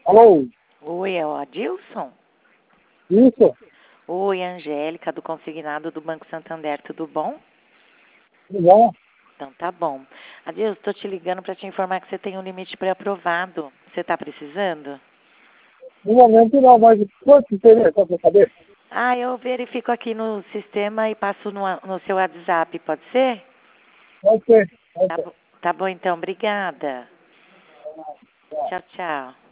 Alô? Oi, é o Adilson? Isso? Oi, Angélica, do Consignado do Banco Santander, tudo bom? Tudo bom? Então tá bom. Adilson, estou te ligando para te informar que você tem um limite pré-aprovado. Você está precisando? No momento não, mas quanto seria, só para saber? Ah, eu verifico aqui no sistema e passo no seu WhatsApp, pode ser? Pode ser, pode Tá, ser. tá bom então, obrigada. Tchau, tchau.